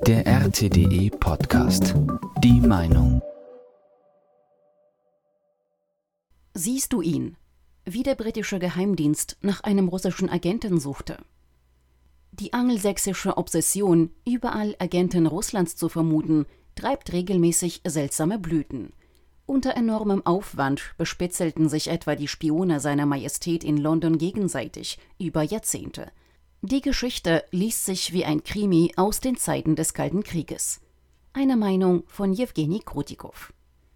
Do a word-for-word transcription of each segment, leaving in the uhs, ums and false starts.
Der R T D E-Podcast. Die Meinung. Siehst du ihn? Wie der britische Geheimdienst nach einem russischen Agenten suchte. Die angelsächsische Obsession, überall Agenten Russlands zu vermuten, treibt regelmäßig seltsame Blüten. Unter enormem Aufwand bespitzelten sich etwa die Spione seiner Majestät in London gegenseitig über Jahrzehnte. Die Geschichte liest sich wie ein Krimi aus den Zeiten des Kalten Krieges. Eine Meinung von Jewgeni Krutikow.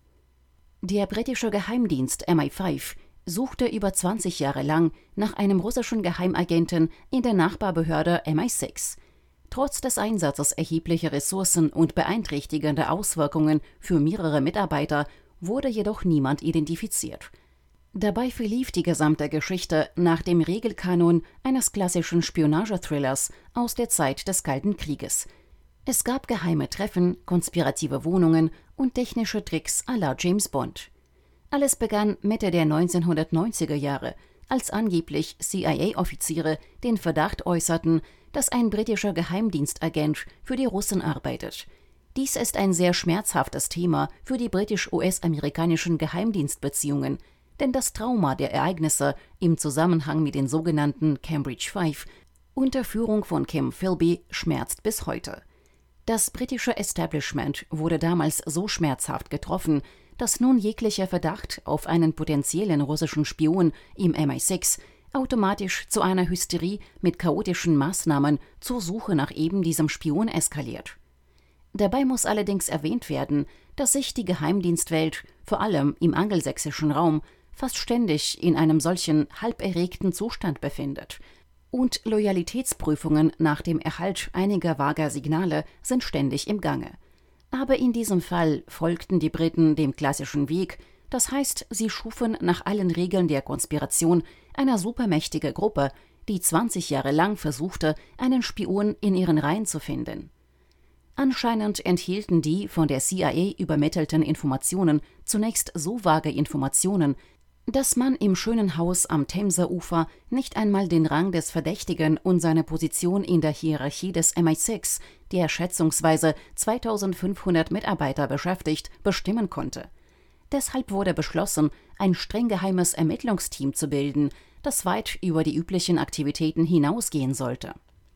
Der britische Geheimdienst M I fünf suchte über zwanzig Jahre lang nach einem russischen Geheimagenten in der Nachbarbehörde M I sechs. Trotz des Einsatzes erheblicher Ressourcen und beeinträchtigender Auswirkungen für mehrere Mitarbeiter wurde jedoch niemand identifiziert. Dabei verlief die gesamte Geschichte nach dem Regelkanon eines klassischen Spionagethrillers aus der Zeit des Kalten Krieges. Es gab geheime Treffen, konspirative Wohnungen und technische Tricks à la James Bond. Alles begann Mitte der neunzehnhundertneunziger Jahre, als angeblich C I A-Offiziere den Verdacht äußerten, dass ein britischer Geheimdienstagent für die Russen arbeitet. Dies ist ein sehr schmerzhaftes Thema für die britisch-U S-amerikanischen Geheimdienstbeziehungen, denn das Trauma der Ereignisse im Zusammenhang mit den sogenannten Cambridge Five unter Führung von Kim Philby schmerzt bis heute. Das britische Establishment wurde damals so schmerzhaft getroffen, dass nun jeglicher Verdacht auf einen potenziellen russischen Spion im M I sechs automatisch zu einer Hysterie mit chaotischen Maßnahmen zur Suche nach eben diesem Spion eskaliert. Dabei muss allerdings erwähnt werden, dass sich die Geheimdienstwelt, vor allem im angelsächsischen Raum, fast ständig in einem solchen halb erregten Zustand befindet. Und Loyalitätsprüfungen nach dem Erhalt einiger vager Signale sind ständig im Gange. Aber in diesem Fall folgten die Briten dem klassischen Weg, das heißt, sie schufen nach allen Regeln der Konspiration eine supermächtige Gruppe, die zwanzig Jahre lang versuchte, einen Spion in ihren Reihen zu finden. Anscheinend enthielten die von der C I A übermittelten Informationen zunächst so vage Informationen, dass man im schönen Haus am Themseufer nicht einmal den Rang des Verdächtigen und seine Position in der Hierarchie des M I sechs, der schätzungsweise zweitausendfünfhundert Mitarbeiter beschäftigt, bestimmen konnte. Deshalb wurde beschlossen, ein streng geheimes Ermittlungsteam zu bilden, das weit über die üblichen Aktivitäten hinausgehen sollte.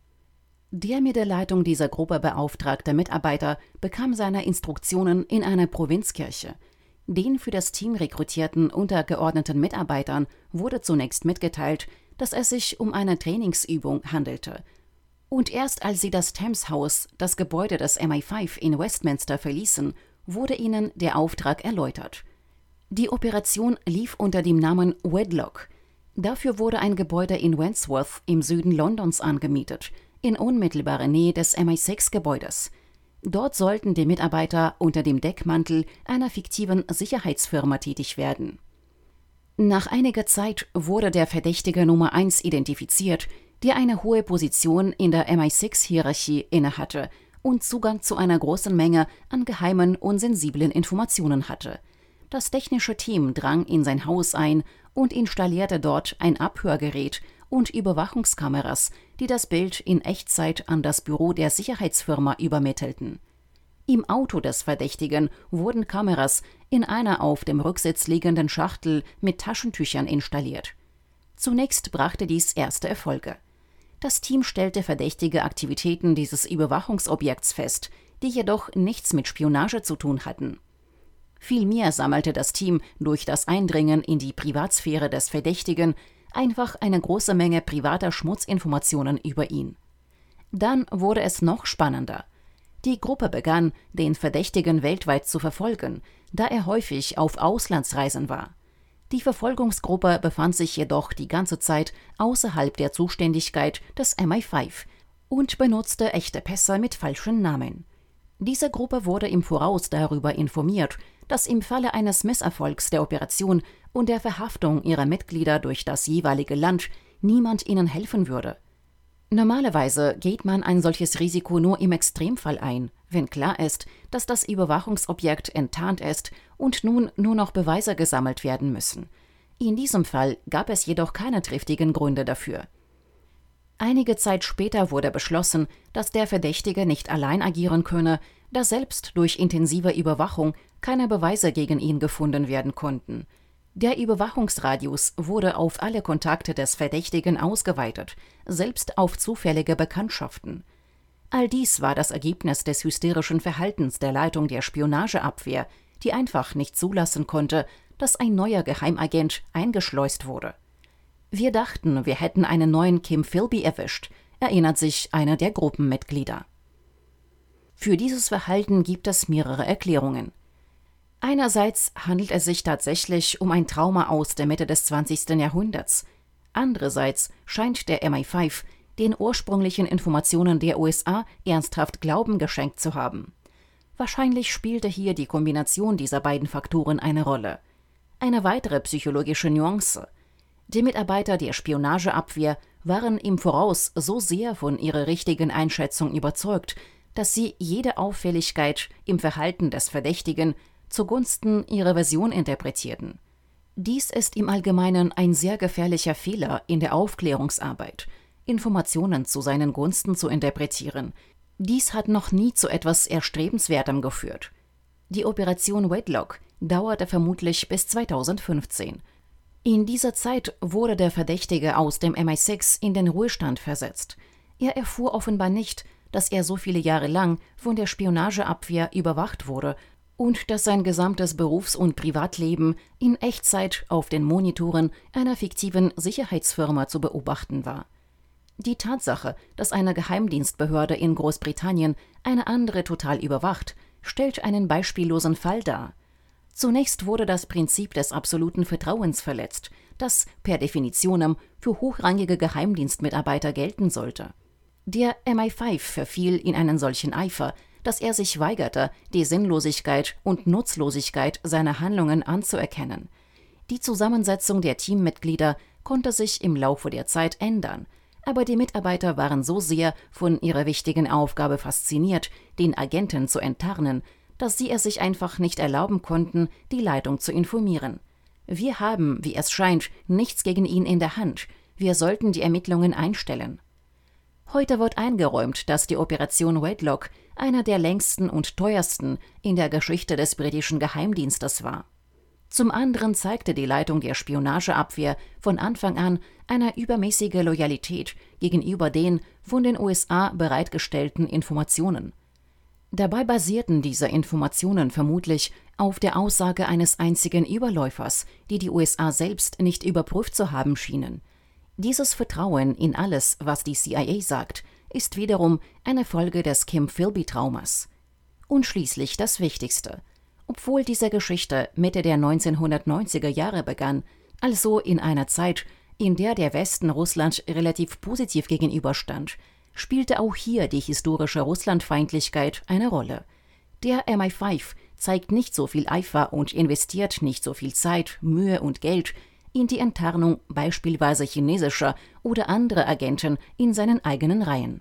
Der mit der Leitung dieser Gruppe beauftragte Mitarbeiter bekam seine Instruktionen in einer Provinzkirche. Den für das Team rekrutierten untergeordneten Mitarbeitern wurde zunächst mitgeteilt, dass es sich um eine Trainingsübung handelte. Und erst als sie das Thames House, das Gebäude des M I fünf in Westminster, verließen, wurde ihnen der Auftrag erläutert. Die Operation lief unter dem Namen Wedlock. Dafür wurde ein Gebäude in Wandsworth im Süden Londons angemietet, in unmittelbarer Nähe des M I sechs Gebäudes. Dort sollten die Mitarbeiter unter dem Deckmantel einer fiktiven Sicherheitsfirma tätig werden. Nach einiger Zeit wurde der Verdächtige Nummer eins identifiziert, der eine hohe Position in der M I sechs-Hierarchie innehatte und Zugang zu einer großen Menge an geheimen und sensiblen Informationen hatte. Das technische Team drang in sein Haus ein und installierte dort ein Abhörgerät und Überwachungskameras, die das Bild in Echtzeit an das Büro der Sicherheitsfirma übermittelten. Im Auto des Verdächtigen wurden Kameras in einer auf dem Rücksitz liegenden Schachtel mit Taschentüchern installiert. Zunächst brachte dies erste Erfolge. Das Team stellte verdächtige Aktivitäten dieses Überwachungsobjekts fest, die jedoch nichts mit Spionage zu tun hatten. Vielmehr sammelte das Team durch das Eindringen in die Privatsphäre des Verdächtigen einfach eine große Menge privater Schmutzinformationen über ihn. Dann wurde es noch spannender. Die Gruppe begann, den Verdächtigen weltweit zu verfolgen, da er häufig auf Auslandsreisen war. Die Verfolgungsgruppe befand sich jedoch die ganze Zeit außerhalb der Zuständigkeit des M I fünf und benutzte echte Pässe mit falschen Namen. Diese Gruppe wurde im Voraus darüber informiert, dass im Falle eines Misserfolgs der Operation und der Verhaftung ihrer Mitglieder durch das jeweilige Land niemand ihnen helfen würde. Normalerweise geht man ein solches Risiko nur im Extremfall ein, wenn klar ist, dass das Überwachungsobjekt enttarnt ist und nun nur noch Beweise gesammelt werden müssen. In diesem Fall gab es jedoch keine triftigen Gründe dafür. Einige Zeit später wurde beschlossen, dass der Verdächtige nicht allein agieren könne, da selbst durch intensive Überwachung keine Beweise gegen ihn gefunden werden konnten. Der Überwachungsradius wurde auf alle Kontakte des Verdächtigen ausgeweitet, selbst auf zufällige Bekanntschaften. All dies war das Ergebnis des hysterischen Verhaltens der Leitung der Spionageabwehr, die einfach nicht zulassen konnte, dass ein neuer Geheimagent eingeschleust wurde. Wir dachten, wir hätten einen neuen Kim Philby erwischt, erinnert sich einer der Gruppenmitglieder. Für dieses Verhalten gibt es mehrere Erklärungen. Einerseits handelt es sich tatsächlich um ein Trauma aus der Mitte des zwanzigsten Jahrhunderts. Andererseits scheint der M I fünf den ursprünglichen Informationen der U S A ernsthaft Glauben geschenkt zu haben. Wahrscheinlich spielte hier die Kombination dieser beiden Faktoren eine Rolle. Eine weitere psychologische Nuance: Die Mitarbeiter der Spionageabwehr waren im Voraus so sehr von ihrer richtigen Einschätzung überzeugt, dass sie jede Auffälligkeit im Verhalten des Verdächtigen zugunsten ihrer Version interpretierten. Dies ist im Allgemeinen ein sehr gefährlicher Fehler in der Aufklärungsarbeit, Informationen zu seinen Gunsten zu interpretieren. Dies hat noch nie zu etwas Erstrebenswertem geführt. Die Operation Wedlock dauerte vermutlich bis zweitausendfünfzehn. In dieser Zeit wurde der Verdächtige aus dem M I sechs in den Ruhestand versetzt. Er erfuhr offenbar nicht, dass er so viele Jahre lang von der Spionageabwehr überwacht wurde und dass sein gesamtes Berufs- und Privatleben in Echtzeit auf den Monitoren einer fiktiven Sicherheitsfirma zu beobachten war. Die Tatsache, dass eine Geheimdienstbehörde in Großbritannien eine andere total überwacht, stellt einen beispiellosen Fall dar. Zunächst wurde das Prinzip des absoluten Vertrauens verletzt, das per Definitionem für hochrangige Geheimdienstmitarbeiter gelten sollte. Der M I fünf verfiel in einen solchen Eifer, dass er sich weigerte, die Sinnlosigkeit und Nutzlosigkeit seiner Handlungen anzuerkennen. Die Zusammensetzung der Teammitglieder konnte sich im Laufe der Zeit ändern, aber die Mitarbeiter waren so sehr von ihrer wichtigen Aufgabe fasziniert, den Agenten zu enttarnen, dass sie es sich einfach nicht erlauben konnten, die Leitung zu informieren. Wir haben, wie es scheint, nichts gegen ihn in der Hand. Wir sollten die Ermittlungen einstellen. Heute wird eingeräumt, dass die Operation Wedlock einer der längsten und teuersten in der Geschichte des britischen Geheimdienstes war. Zum anderen zeigte die Leitung der Spionageabwehr von Anfang an eine übermäßige Loyalität gegenüber den von den U S A bereitgestellten Informationen. Dabei basierten diese Informationen vermutlich auf der Aussage eines einzigen Überläufers, die die U S A selbst nicht überprüft zu haben schienen. Dieses Vertrauen in alles, was die C I A sagt, ist wiederum eine Folge des Kim Philby-Traumas. Und schließlich das Wichtigste: Obwohl diese Geschichte Mitte der neunzehnhundertneunziger Jahre begann, also in einer Zeit, in der der Westen Russland relativ positiv gegenüberstand, spielte auch hier die historische Russlandfeindlichkeit eine Rolle. Der M I fünf zeigt nicht so viel Eifer und investiert nicht so viel Zeit, Mühe und Geld in die Enttarnung beispielsweise chinesischer oder anderer Agenten in seinen eigenen Reihen.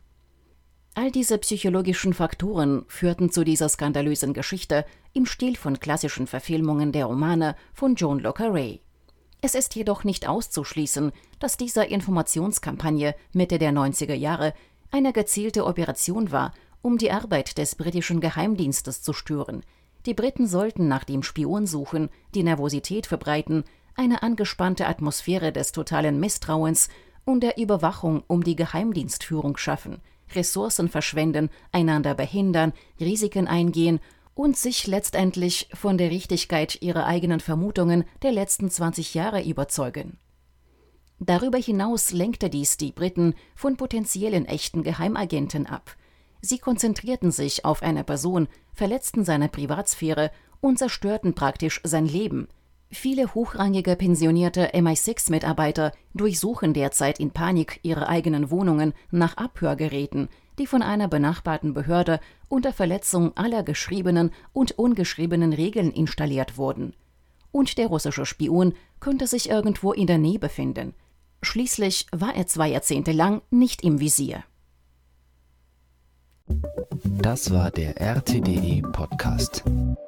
All diese psychologischen Faktoren führten zu dieser skandalösen Geschichte im Stil von klassischen Verfilmungen der Romane von John le Carré. Es ist jedoch nicht auszuschließen, dass diese Informationskampagne Mitte der neunziger Jahre eine gezielte Operation war, um die Arbeit des britischen Geheimdienstes zu stören. Die Briten sollten nach dem Spion suchen, die Nervosität verbreiten, eine angespannte Atmosphäre des totalen Misstrauens und der Überwachung um die Geheimdienstführung schaffen, Ressourcen verschwenden, einander behindern, Risiken eingehen und sich letztendlich von der Richtigkeit ihrer eigenen Vermutungen der letzten zwanzig Jahre überzeugen. Darüber hinaus lenkte dies die Briten von potenziellen echten Geheimagenten ab. Sie konzentrierten sich auf eine Person, verletzten seine Privatsphäre und zerstörten praktisch sein Leben. Viele hochrangige pensionierte M I sechs Mitarbeiter durchsuchen derzeit in Panik ihre eigenen Wohnungen nach Abhörgeräten, die von einer benachbarten Behörde unter Verletzung aller geschriebenen und ungeschriebenen Regeln installiert wurden. Und der russische Spion könnte sich irgendwo in der Nähe befinden. Schließlich war er zwei Jahrzehnte lang nicht im Visier. Das war der R T D E Podcast.